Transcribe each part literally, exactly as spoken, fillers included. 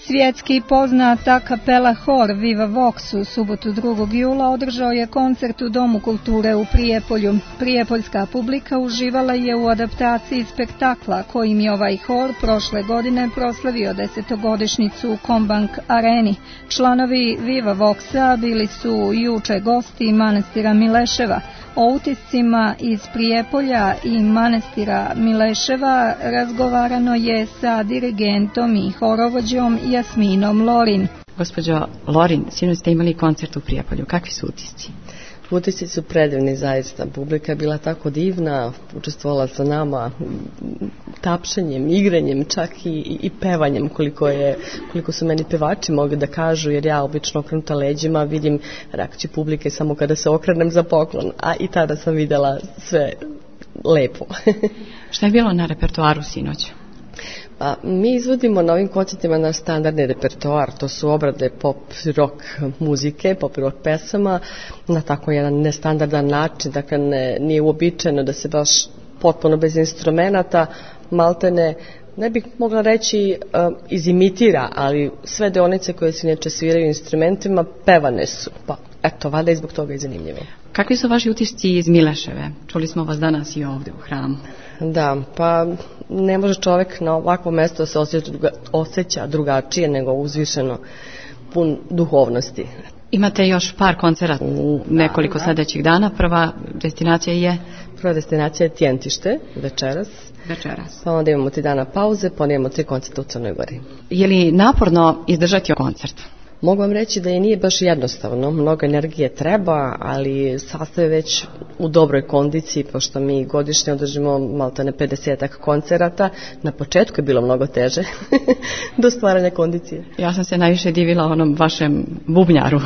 Svjetski poznat a cappella hor Viva Vox u subotu drugog jula održao je koncert u Domu kulture u Prijepolju. Prijepoljska publika uživala je u adaptaciji spektakla kojim je ovaj hor prošle godine proslavio desetogodišnjicu u Kombank areni. Članovi Viva Voxa bili su juče gosti manastira Mileševa. O utiscima iz Prijepolja i manastira Mileševa razgovarano je sa dirigentom i horovođom Jasminom Lorin. Gospođo Lorin, sinoć ste imali koncert u Prijepolju. Kakvi su utisci? Utisci su predivni, zaista. Publika je bila tako divna, učestvovala sa nama tapšenjem, igranjem, čak i, i, i pevanjem, koliko, je, koliko su meni pevači mogli da kažu, jer ja obično okrenuta leđima vidim reakciju publike samo kada se okrenem za poklon, a i tada sam videla sve lepo. Šta je bilo na repertoaru sinoć? Pa, mi izvodimo na ovim koncertima naš standardni repertoar, to su obrade pop rock muzike, pop rock pesama, na tako jedan nestandardan način, dakle ne, nije uobičajeno da se baš potpuno bez instrumenata, maltene, ne bih mogla reći uh, izimitira, ali sve deonice koje se inače sviraju instrumentima pevane su, pa eto, valjda i zbog toga je zanimljivo. Kakvi su vaši utisci iz Mileševe? Čuli smo vas danas i ovdje u hramu. Da, pa ne može čovjek na ovakvom mjestu se osjeća, osjeća drugačije nego uzvišeno, pun duhovnosti. Imate još par koncerata u nekoliko sljedećih dana. Prva destinacija je? Prva destinacija je Tjentište, večeras. Večeras. Pa onda imamo tri dana pauze, pa onda imamo tri koncerta u Crnoj Gori. Je li naporno izdržati koncert? Mogu vam reći da je nije baš jednostavno, mnogo energije treba, ali sastav je već u dobroj kondiciji, pošto mi godišnje održimo maltene pedesetak koncerata. Na početku je bilo mnogo teže do stvaranja kondicije. Ja sam se najviše divila onom vašem bubnjaru.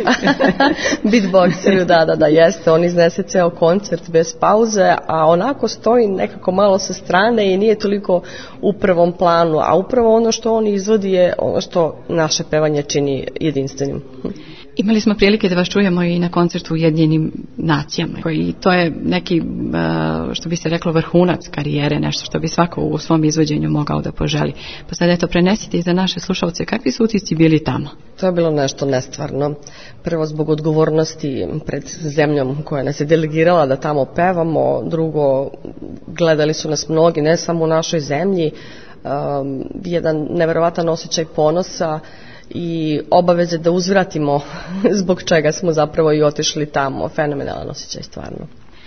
Beatboxeru, da, da, da, jeste. On iznese ceo koncert bez pauze, a onako stoji nekako malo sa strane i nije toliko u prvom planu, a upravo ono što on izvodi je ono što naše pevanje čini jedinstvenim. Imali smo prilike da vas čujemo i na koncertu u Ujedinjenim nacijama. I to je neki, što bi se reklo, vrhunac karijere, nešto što bi svako u svom izvođenju mogao da poželi. Pa sad eto, prenesite i za naše slušalce, kakvi su utisci bili tamo? To je bilo nešto nestvarno. Prvo zbog odgovornosti pred zemljom koja nas je delegirala da tamo pevamo. Drugo, gledali su nas mnogi, ne samo u našoj zemlji. Um, jedan neverovatan osjećaj ponosa i obaveze da uzvratimo zbog čega smo zapravo i otišli tamo. Fenomenalan osjećaj, stvarno.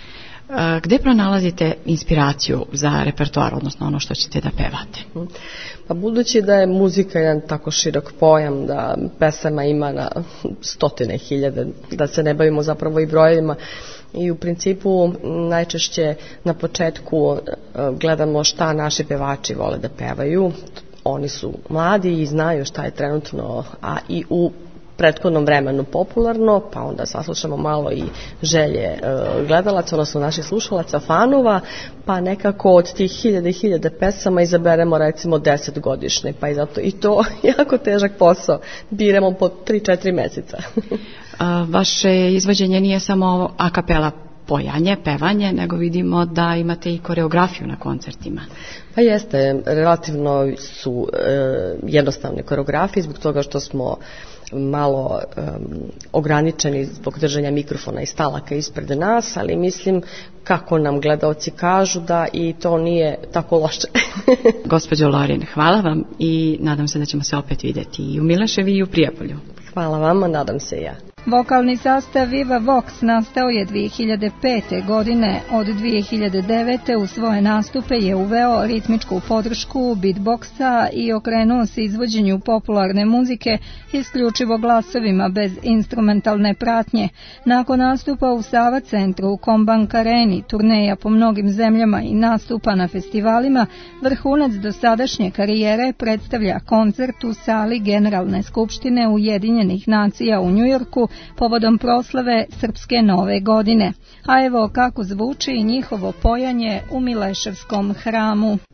A, gde pronalazite inspiraciju za repertoar, odnosno ono što ćete da pevate? Pa budući da je muzika jedan tako širok pojam, da pesama ima na stotine hiljade, da se ne bavimo zapravo i brojevima, i u principu najčešće na početku gledamo šta naši pevači vole da pevaju. Oni su mladi i znaju šta je trenutno, a i u prethodnom vremenu popularno, pa onda saslušamo malo i želje e, gledalaca, odnosno naših slušalaca, fanova, pa nekako od tih hiljade i hiljade pesama izaberemo recimo deset godišnje, pa i zato i to jako težak posao, biramo po tri četiri meseca. A, vaše izvođenje nije samo a cappella pojanje, pevanje, nego vidimo da imate i koreografiju na koncertima. Pa jeste, relativno su e, jednostavne koreografije zbog toga što smo malo um, ograničeni zbog držanja mikrofona i stalaka ispred nas, ali mislim kako nam gledaoci kažu da i to nije tako loše. Gospođo Lorin, hvala vam i nadam se da ćemo se opet vidjeti i u Mileševi i u Prijepolju. Hvala vama, nadam se i ja. Vokalni sastav Viva Vox nastao je dvije hiljade pete. godine. Od dvije hiljade devete. u svoje nastupe je uveo ritmičku podršku beatboxa i okrenuo se izvođenju popularne muzike isključivo glasovima bez instrumentalne pratnje. Nakon nastupa u Sava centru, u Kombank areni, turneja po mnogim zemljama i nastupa na festivalima, vrhunac dosadašnje karijere predstavlja koncert u sali Generalne skupštine Ujedinjenih nacija u Njujorku povodom proslave Srpske nove godine. A evo kako zvuči njihovo pojanje u Mileševskom hramu.